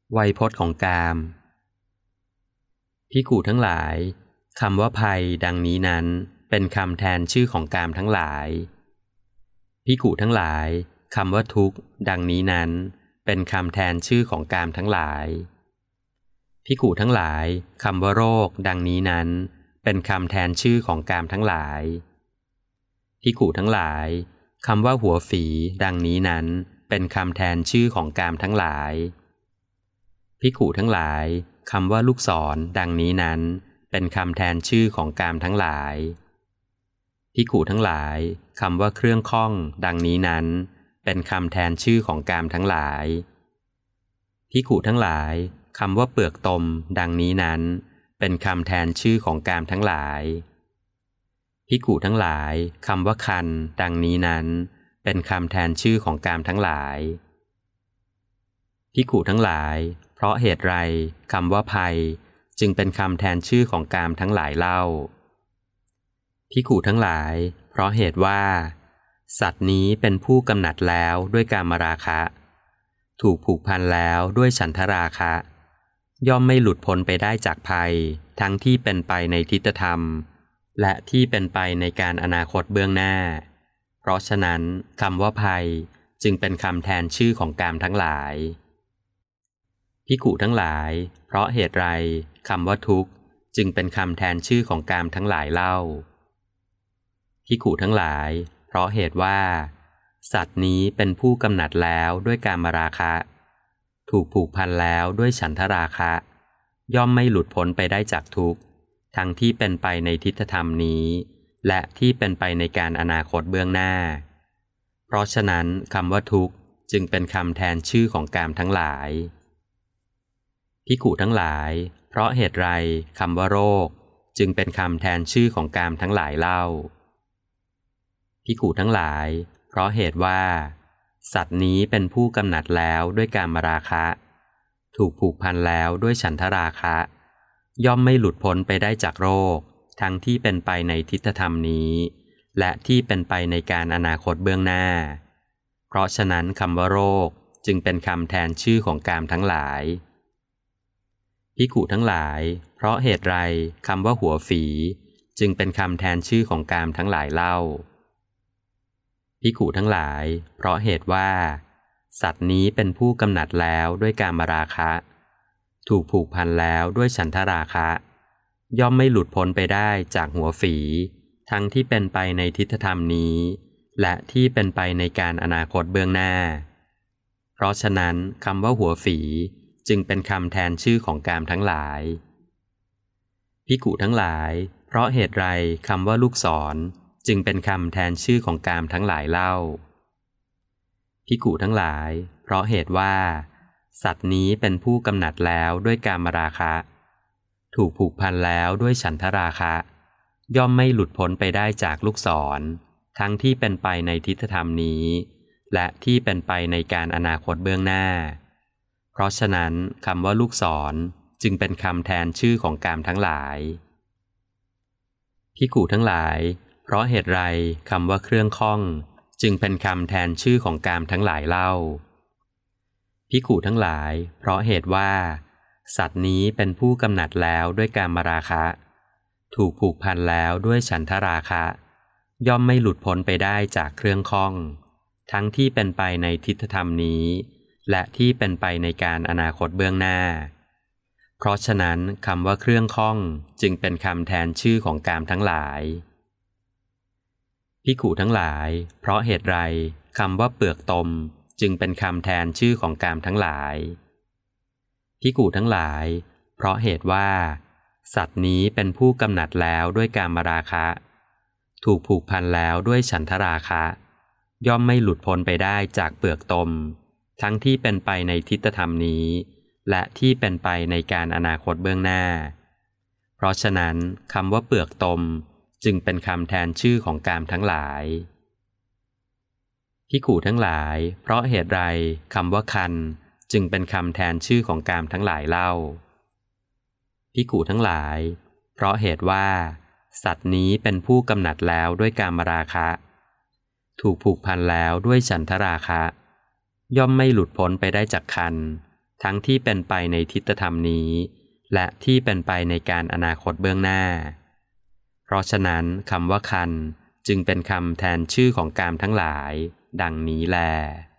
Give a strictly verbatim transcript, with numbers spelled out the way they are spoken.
ไวยพจน์ของกามภิกขุทั้งหลายคำว่าภัยดังนี้นั้นเป็นคำแทนชื่อของกามทั้งหลายภิกขุทั้งหลายคำว่าทุกข์ดังนี้นั้นเป็นคำแทนชื่อของกามทั้งหลายภิกขุทั้งหลายคำว่าโรคดังนี้นั้นเป็นคำแทนชื่อของกามทั้งหลายภิกขุทั้งหลายคำว่าหัวฝีดังนี้นั้นเป็นคำแทนชื่อของกามทั้งหลายภิกขุทั้งหลายคำว่าลูกศรดังนี้นั้นเป็นคำแทนชื่อของกามทั้งหลายภิกขุทั้งหลายคำว่าเครื่องข้องดังนี้นั้นเป็นคำแทนชื่อของกามทั้งหลายภิกขุทั้งหลายคำว่าเปลือกตมดังนี้นั้นเป็นคำแทนชื่อของกามทั้งหลายภิกขุทั้งหลายคำว่าคันดังนี้นั้นเป็นคำแทนชื่อของกามทั้งหลายภิกขุทั้งหลายเพราะเหตุไรคำว่าภัยจึงเป็นคำแทนชื่อของกามทั้งหลายเล่าภิกขุทั้งหลายเพราะเหตุว่าสัตว์นี้เป็นผู้กำหนัดแล้วด้วยกามราคะถูกผูกพันแล้วด้วยฉันทราคะย่อมไม่หลุดพ้นไปได้จากภัยทั้งที่เป็นไปในทิฏฐธรรมและที่เป็นไปในการอนาคตเบื้องหน้าเพราะฉะนั้นคำว่าภัยจึงเป็นคำแทนชื่อของกามทั้งหลายภิกขุทั้งหลายเพราะเหตุไรคำว่าทุกข์จึงเป็นคำแทนชื่อของกามทั้งหลายเล่าภิกขุทั้งหลายเพราะเหตุว่าสัตว์นี้เป็นผู้กำหนัดแล้วด้วยกามราคะถูกผูกพันแล้วด้วยฉันทราคะย่อมไม่หลุดพ้นไปได้จากทุกข์ทั้งที่เป็นไปในทิฏฐธรรมนี้และที่เป็นไปในการอนาคตเบื้องหน้าเพราะฉะนั้นคำว่าทุกข์จึงเป็นคำแทนชื่อของกามทั้งหลายภิกขุทั้งหลายเพราะเหตุไรคำว่าโรคจึงเป็นคำแทนชื่อของกามทั้งหลายเล่าภิกขุทั้งหลายเพราะเหตุว่าสัตว์นี้เป็นผู้กำหนัดแล้วด้วยกามราคะถูกผูกพันแล้วด้วยฉันทราคะย่อมไม่หลุดพ้นไปได้จากโรคทั้งที่เป็นไปในทิฏฐธรรมนี้และที่เป็นไปในการอนาคตเบื้องหน้าเพราะฉะนั้นคำว่าโรคจึงเป็นคำแทนชื่อของกามทั้งหลายภิกขุทั้งหลายเพราะเหตุไรคำว่าหัวฝีจึงเป็นคำแทนชื่อของกามทั้งหลายเล่าภิกขุทั้งหลายเพราะเหตุว่าสัตว์นี้เป็นผู้กำหนัดแล้วด้วยกามราคะถูกผูกพันแล้วด้วยฉันทราคะย่อมไม่หลุดพ้นไปได้จากหัวฝีทั้งที่เป็นไปในทิฏฐธรรมนี้และที่เป็นไปในการอนาคตเบื้องหน้าเพราะฉะนั้นคำว่าหัวฝีจึงเป็นคำแทนชื่อของกามทั้งหลายภิกขุทั้งหลายเพราะเหตุไรคำว่าลูกศรจึงเป็นคำแทนชื่อของกามทั้งหลายเล่าภิกขุทั้งหลายเพราะเหตุว่าสัตว์นี้เป็นผู้กำหนัดแล้วด้วยกามราคะถูกผูกพันแล้วด้วยฉันทราคะย่อมไม่หลุดพ้นไปได้จากลูกศรทั้งที่เป็นไปในทิฏฐธรรมนี้และที่เป็นไปในการอนาคตเบื้องหน้าเพราะฉะนั้นคำว่าลูกศรจึงเป็นคำแทนชื่อของกามทั้งหลายภิกขุทั้งหลายเพราะเหตุไรคำว่าเครื่องข้องจึงเป็นคำแทนชื่อของกามทั้งหลายเล่าภิกขุทั้งหลายเพราะเหตุว่าสัตว์นี้เป็นผู้กำหนัดแล้วด้วยกามราคะถูกผูกพันแล้วด้วยฉันทราคะย่อมไม่หลุดพ้นไปได้จากเครื่องข้องทั้งที่เป็นไปในทิฏฐธรรมนี้และที่เป็นไปในการอนาคตเบื้องหน้าเพราะฉะนั้นคำว่าเครื่องข้องจึงเป็นคำแทนชื่อของกามทั้งหลายภิกขุทั้งหลายเพราะเหตุไรคำว่าเปลือกตมจึงเป็นคำแทนชื่อของกามทั้งหลายภิกขุทั้งหลายเพราะเหตุว่าสัตว์นี้เป็นผู้กำหนัดแล้วด้วยกามราคะถูกผูกพันแล้วด้วยฉันทราคะย่อมไม่หลุดพ้นไปได้จากเปลือกตมทั้งที่เป็นไปในทิฏฐธรรมนี้และที่เป็นไปในการอนาคตเบื้องหน้าเพราะฉะนั้นคำว่าเปลือกตมจึงเป็นคำแทนชื่อของกามทั้งหลายภิกขุทั้งหลายเพราะเหตุไรคำว่าคันจึงเป็นคำแทนชื่อของกามทั้งหลายเล่าภิกขุทั้งหลายเพราะเหตุว่าสัตว์นี้เป็นผู้กำหนัดแล้วด้วยกามราคะถูกผูกพันแล้วด้วยฉันทราคะย่อมไม่หลุดพ้นไปได้จากคันทั้งที่เป็นไปในทิฏฐธรรมนี้และที่เป็นไปในการอนาคตเบื้องหน้าเพราะฉะนั้นคำว่าคันจึงเป็นคำแทนชื่อของกามทั้งหลายดังนี้แล